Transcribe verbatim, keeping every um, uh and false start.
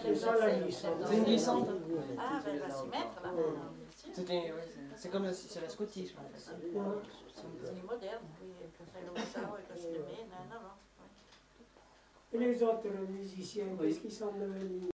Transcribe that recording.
C'est ça la glissade. C'est une glissante. Ah, ben elle va s'y mettre là. C'était, ouais, c'est- c'est comme si c'est la scoutisme en fait. C'est moderne, oui, quand c'est le ça, et quand je le mets, non, non, non. Et les autres musiciens, qu'est-ce qu'ils sont devenus?